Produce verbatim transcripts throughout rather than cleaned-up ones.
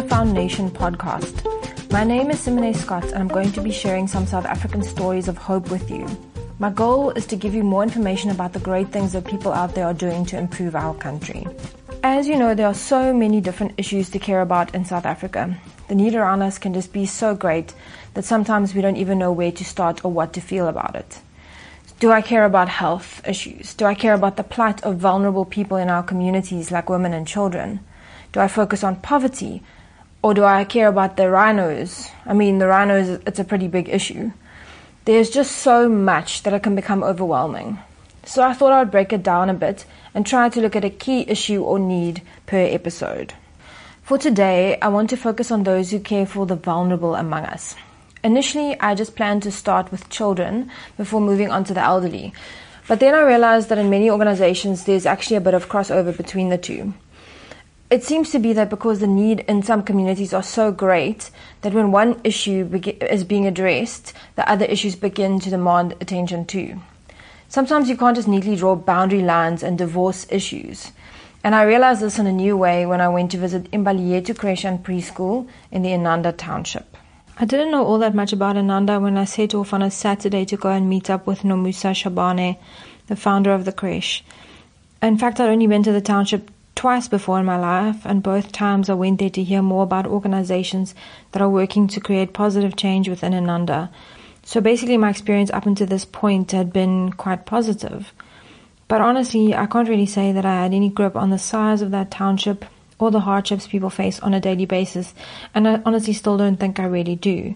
the Foundation podcast. My name is Simone Scott and I'm going to be sharing some South African stories of hope with you. My goal is to give you more information about the great things that people out there are doing to improve our country. As you know, there are so many different issues to care about in South Africa. The need around us can just be so great that sometimes we don't even know where to start or what to feel about it. Do I care about health issues? Do I care about the plight of vulnerable people in our communities like women and children? Do I focus on poverty? Or do I care about the rhinos? I mean, the rhinos, it's a pretty big issue. There's just so much that it can become overwhelming. So I thought I would break it down a bit and try to look at a key issue or need per episode. For today, I want to focus on those who care for the vulnerable among us. Initially, I just planned to start with children before moving on to the elderly. But then I realized that in many organizations, there's actually a bit of crossover between the two. It seems to be that because the need in some communities are so great that when one issue is being addressed, the other issues begin to demand attention too. Sometimes you can't just neatly draw boundary lines and divorce issues. And I realized this in a new way when I went to visit Imbalietu Creche and Preschool in the Inanda Township. I didn't know all that much about Inanda when I set off on a Saturday to go and meet up with Nomusa Shabane, the founder of the creche. In fact, I'd only been to the township twice before in my life, and both times I went there to hear more about organizations that are working to create positive change within Inanda. So basically my experience up until this point had been quite positive. But honestly, I can't really say that I had any grip on the size of that township or the hardships people face on a daily basis, and I honestly still don't think I really do.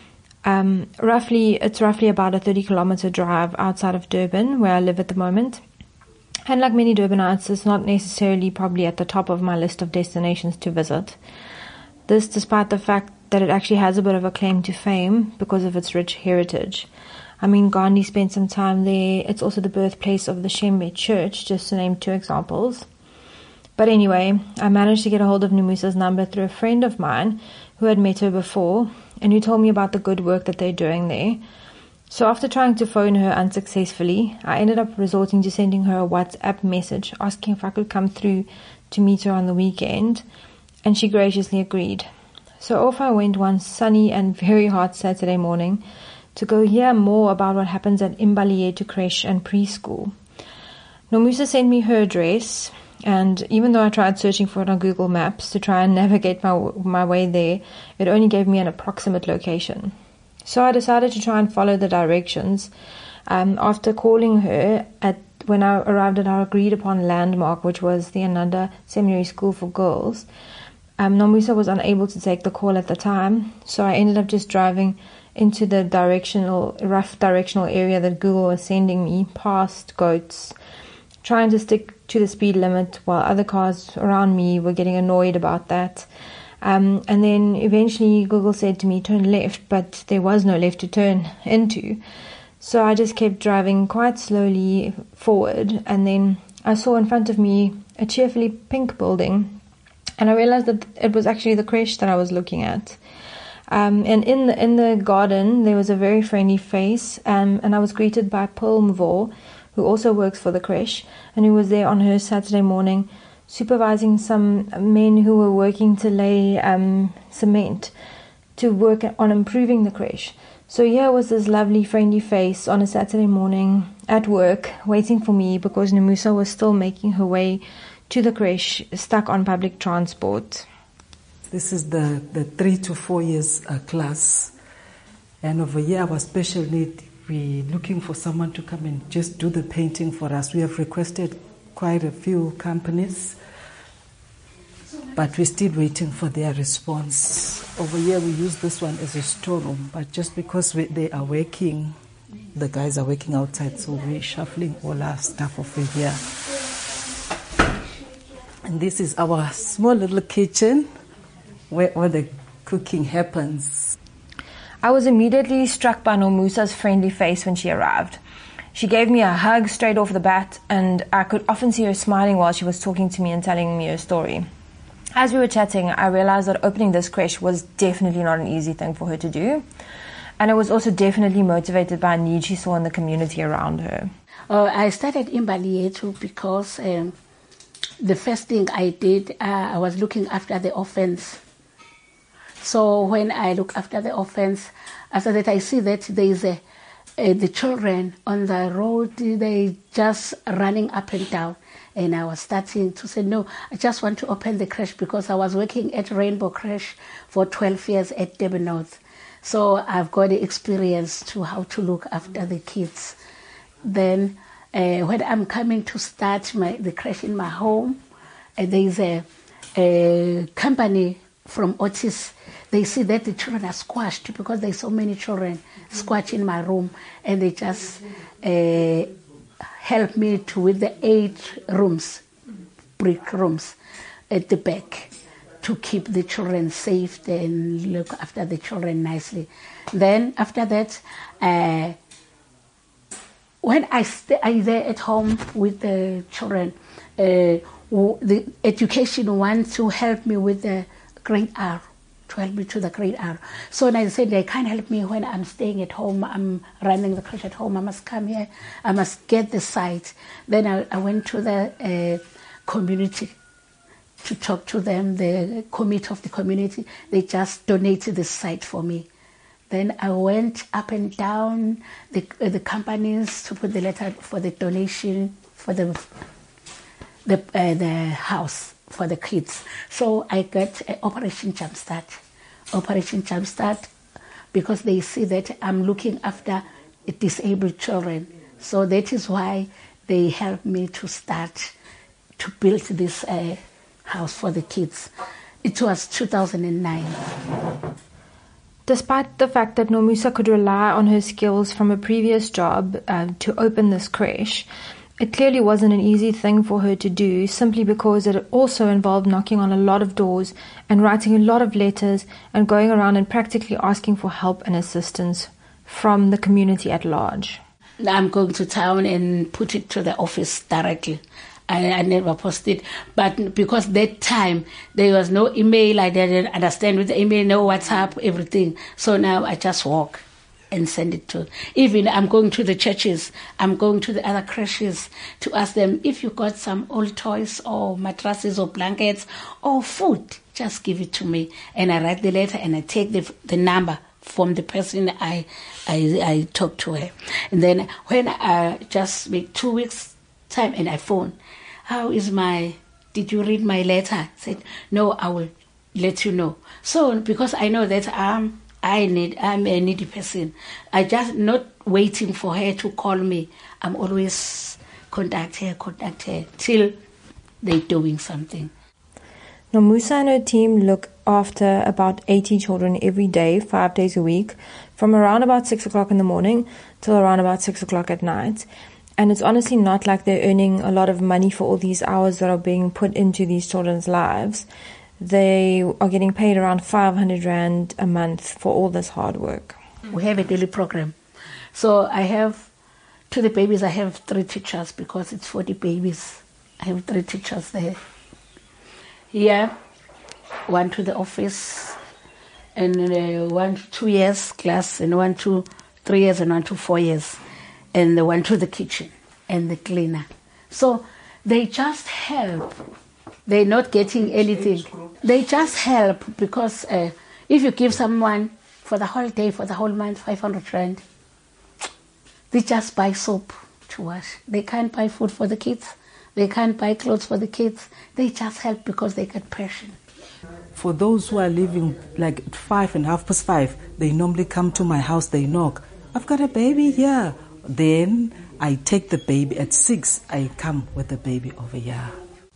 Um, roughly, it's roughly about a thirty kilometer drive outside of Durban, where I live at the moment. And like many Durbanites, it's not necessarily probably at the top of my list of destinations to visit. This despite the fact that it actually has a bit of a claim to fame because of its rich heritage. I mean, Gandhi spent some time there. It's also the birthplace of the Shembe Church, just to name two examples. But anyway, I managed to get a hold of Nomusa's number through a friend of mine who had met her before and who told me about the good work that they're doing there. So after trying to phone her unsuccessfully, I ended up resorting to sending her a WhatsApp message asking if I could come through to meet her on the weekend, and she graciously agreed. So off I went one sunny and very hot Saturday morning to go hear more about what happens at Imbalietu Creche and Preschool. Nomusa sent me her address, and even though I tried searching for it on Google Maps to try and navigate my, my way there, it only gave me an approximate location. So I decided to try and follow the directions. Um, after calling her at when I arrived at our agreed upon landmark, which was the Inanda Seminary School for Girls, um, Nomusa was unable to take the call at the time. So I ended up just driving into the directional, rough directional area that Google was sending me, past goats, trying to stick to the speed limit while other cars around me were getting annoyed about that. Um, and then eventually Google said to me, turn left, but there was no left to turn into. So I just kept driving quite slowly forward, and then I saw in front of me a cheerfully pink building, and I realized that it was actually the creche that I was looking at. Um, and in the, in the garden, there was a very friendly face, um, and I was greeted by Pearl Mvor, who also works for the creche, and who was there on her Saturday morning supervising some men who were working to lay um, cement to work on improving the creche. So here was this lovely friendly face on a Saturday morning at work waiting for me because Nomusa was still making her way to the creche, stuck on public transport. This is the, the three to four years uh, class, and over here our special need, we're looking for someone to come and just do the painting for us. We have requested quite a few companies, but we're still waiting for their response. Over here we use this one as a storeroom, but just because we, they are working, the guys are working outside, so we're shuffling all our stuff over here. And this is our small little kitchen where all the cooking happens. I was immediately struck by Nomusa's friendly face when she arrived. She gave me a hug straight off the bat, and I could often see her smiling while she was talking to me and telling me her story. As we were chatting, I realized that opening this creche was definitely not an easy thing for her to do, and it was also definitely motivated by a need she saw in the community around her. Uh, I started Imbalietu because um, the first thing I did, uh, I was looking after the orphans So when I look after the orphans, after that I see that there is a, a the children on the road, they just running up and down. And I was starting to say, no, I just want to open the creche, because I was working at Rainbow Creche for twelve years at Durban North. So I've got the experience to how to look after the kids. Then uh, when I'm coming to start my, the creche in my home, uh, there is a, a company from Otis. They see that the children are squashed because there's so many children squashed in my room, and they just uh, help me to with the eight rooms, brick rooms at the back, to keep the children safe and look after the children nicely. Then after that, uh, when I stay I there at home with the children, uh, the education wants to help me with the grade R, to help me to the grade R. So I said, they can't help me when I'm staying at home, I'm running the creche at home, I must come here, I must get the site. Then I, I went to the uh, community to talk to them, the committee of the community. They just donated the site for me. Then I went up and down the, uh, the companies to put the letter for the donation for the, the, uh, the house for the kids. So I got uh, Operation Jumpstart. Operation Jumpstart, because they see that I'm looking after disabled children. So that is why they helped me to start to build this uh, house for the kids. It was two thousand nine. Despite the fact that Nomusa could rely on her skills from a previous job uh, to open this creche, it clearly wasn't an easy thing for her to do, simply because it also involved knocking on a lot of doors and writing a lot of letters and going around and practically asking for help and assistance from the community at large. I'm going to town and put it to the office directly. I, I never posted, but because that time there was no email, I didn't understand with the email, no WhatsApp, everything. So now I just walk and send it to. Even I'm going to the churches, I'm going to the other creches to ask them, if you got some old toys or mattresses or blankets or food, just give it to me. And I write the letter and I take the the number from the person I I, I talk to her. And then when I just make two weeks time and I phone, how is my, did you read my letter? I said, no, I will let you know. So because I know that I'm, I need, I'm a needy person, I just not waiting for her to call me. I'm always contact her, contact her, till they're doing something. Nomusa and her team look after about eighty children every day, five days a week, from around about six o'clock in the morning till around about six o'clock at night. And it's honestly not like they're earning a lot of money for all these hours that are being put into these children's lives. They are getting paid around five hundred rand a month for all this hard work. We have a daily program. So I have, to the babies, I have three teachers because it's forty babies. I have three teachers there. Here, one to the office, and uh, one to two years class, and one to three years, and one to four years. And the one to the kitchen and the cleaner. So they just help. They're not getting anything. They just help because uh, if you give someone for the whole day, for the whole month, five hundred rand, they just buy soap to wash. They can't buy food for the kids. They can't buy clothes for the kids. They just help because they get passion. For those who are living like at five and half past five, they normally come to my house, they knock. I've got a baby here. Then I take the baby at six. I come with the baby over here.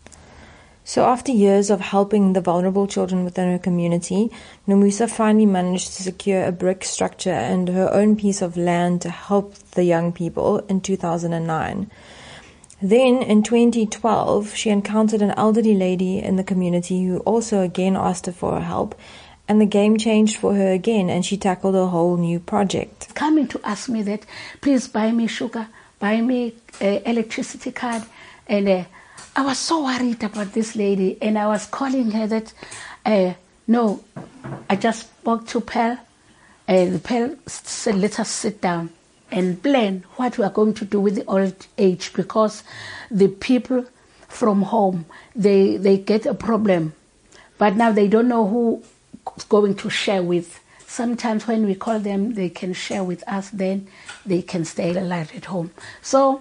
So after years of helping the vulnerable children within her community, Nomusa finally managed to secure a brick structure and her own piece of land to help the young people in two thousand nine. Then in twenty twelve, she encountered an elderly lady in the community who also again asked her for her help. And the game changed for her again, and she tackled a whole new project. Coming to ask me that, please buy me sugar, buy me uh, electricity card. And uh, I was so worried about this lady, and I was calling her that, uh, no, I just spoke to Pearl, and Pearl said, let us sit down and plan what we are going to do with the old age, because the people from home, they, they get a problem. But now they don't know who going to share with. Sometimes when we call them, they can share with us, then they can stay alive at home. So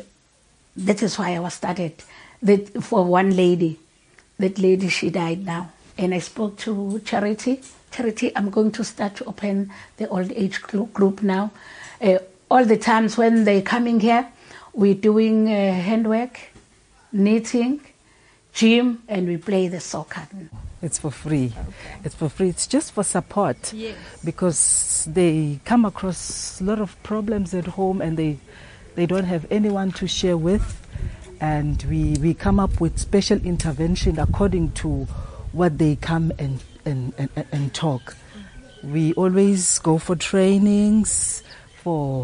that is why I was started. That for one lady, that lady, she died now. And I spoke to Charity. Charity, I'm going to start to open the old age group now. Uh, all the times when they're coming here, we're doing uh, handwork, knitting, gym, and we play the soccer. It's for free. Okay. It's for free. It's just for support. Yes. Because they come across a lot of problems at home and they they don't have anyone to share with. And we, we come up with special intervention according to what they come and, and, and, and talk. We always go for trainings, for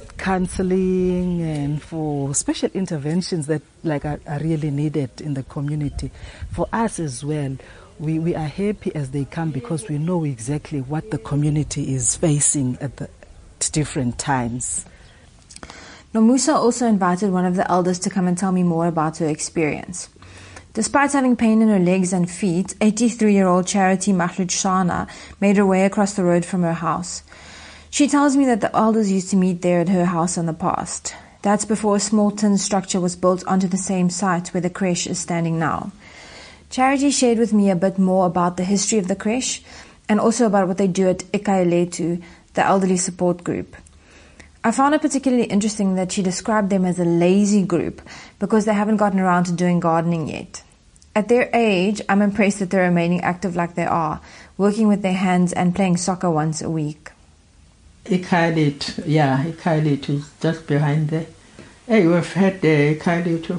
counseling, and for special interventions that like are, are really needed in the community. For us as well, we, we are happy as they come because we know exactly what the community is facing at the at different times. Nomusa also invited one of the elders to come and tell me more about her experience. Despite having pain in her legs and feet, eighty-three-year-old Charity Mahluchana made her way across the road from her house. She tells me that the elders used to meet there at her house in the past. That's before a small tin structure was built onto the same site where the creche is standing now. Charity shared with me a bit more about the history of the creche and also about what they do at Ikaeletu, the elderly support group. I found it particularly interesting that she described them as a lazy group because they haven't gotten around to doing gardening yet. At their age, I'm impressed that they're remaining active like they are, working with their hands and playing soccer once a week. Ikaeletu, yeah, Ikaeletu is just behind there. Hey, we've had the Ikaeletu.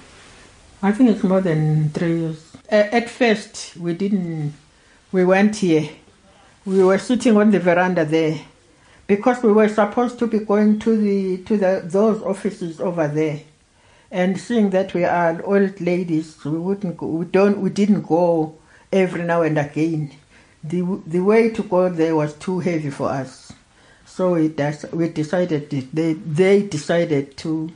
I think it's more than three years. At first, we didn't, we went here. We were sitting on the veranda there. Because we were supposed to be going to the to the those offices over there, and seeing that we are old ladies, we wouldn't go, we don't we didn't go every now and again. The the way to go there was too heavy for us, so we des- we decided they they decided to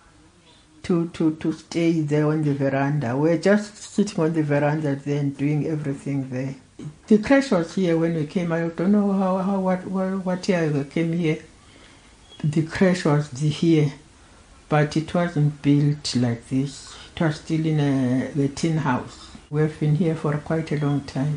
to to to stay there on the veranda. We're just sitting on the veranda there and doing everything there. The creche was here when we came. I don't know how, how what, what what year we came here. The creche was the here, but it wasn't built like this. It was still in a the tin house. We've been here for quite a long time.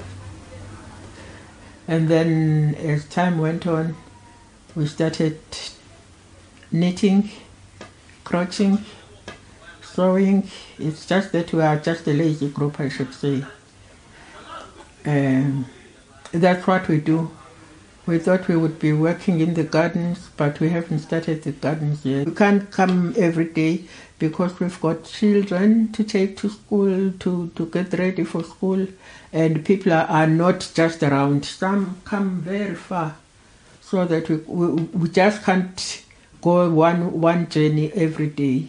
And then as time went on, we started knitting, crochet, sewing. It's just that we are just a lazy group, I should say. Um, that's what we do. We thought we would be working in the gardens, but we haven't started the gardens yet. We can't come every day because we've got children to take to school, to, to get ready for school, and people are, are not just around. Some come very far, so that we, we, we just can't go one, one journey every day.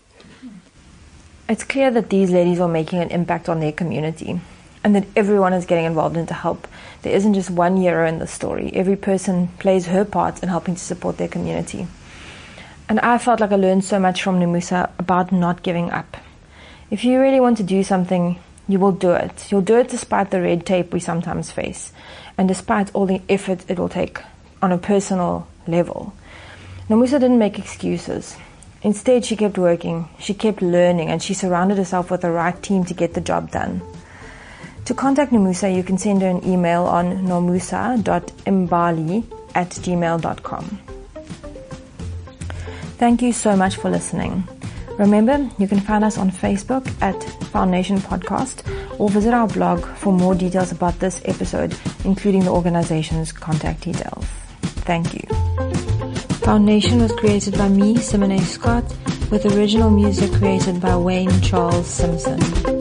It's clear that these ladies are making an impact on their community, and that everyone is getting involved in to help. There isn't just one hero in the story. Every person plays her part in helping to support their community. And I felt like I learned so much from Nomusa about not giving up. If you really want to do something, you will do it. You'll do it despite the red tape we sometimes face, and despite all the effort it will take on a personal level. Nomusa didn't make excuses. Instead, she kept working, she kept learning, and she surrounded herself with the right team to get the job done. To contact Nomusa, you can send her an email on nomusa dot mbali at gmail dot com. Thank you so much for listening. Remember, you can find us on Facebook at Foundation Podcast or visit our blog for more details about this episode, including the organization's contact details. Thank you. Foundation was created by me, Simone Scott, with original music created by Wayne Charles Simpson.